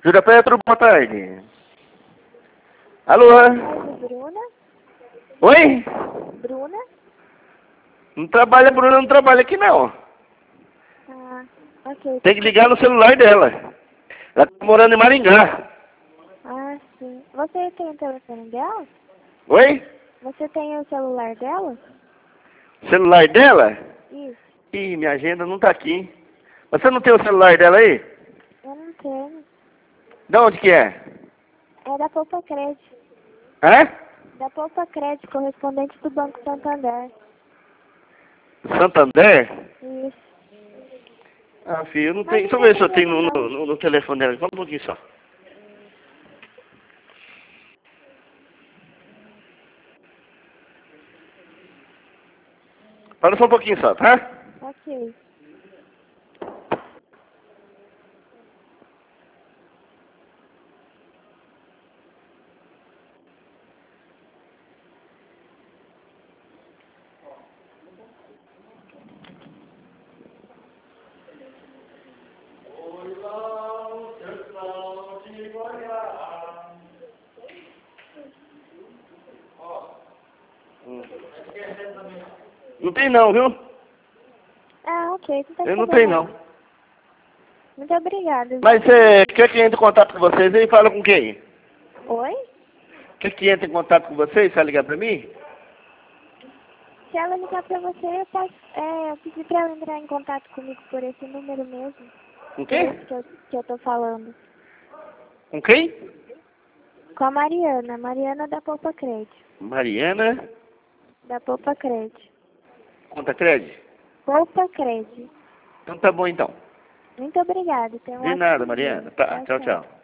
Júlia Petro, boa tarde. Alô? Bruna? Oi? Bruna? Não trabalha, Bruna não trabalha aqui não. Ah, ok. Tem que ligar no celular dela. Ela tá morando em Maringá. Ah, sim. Você tem o telefone dela? Oi? Você tem o celular dela? Celular dela? Isso. Ih, minha agenda não tá aqui. Você não tem o celular dela aí? Eu não tenho. De onde que é? É da Poupa Crédito. Hã? Da Poupa Crédito, correspondente do Banco Santander. Santander? Isso. Ah, filho, eu não Mas tenho. não Deixa eu tem ver se eu tenho problema não. no telefone dela. Só um pouquinho só. Fala só um pouquinho só, tá? Ok. Não tem não, viu? Ah, ok. Não tem Eu não tenho problema não. Muito obrigada. Mas você quer que entre em contato com vocês aí? Fala com quem? Oi? Quer que entre em contato com vocês? Vai ligar pra mim? Se ela ligar pra você, eu posso... eu pedi pra ela entrar em contato comigo por esse número mesmo. Com Por quem? esse que eu tô falando. Com quem? Com a Mariana. Mariana da Poupa Crédito. Mariana. Da Poupa Crédito. Conta crédito? Poupa Crédito. Então tá bom então. Muito obrigada. Tenha um De ótimo nada, dia. Mariana. Tá, Tchau, tchau, tchau. tchau.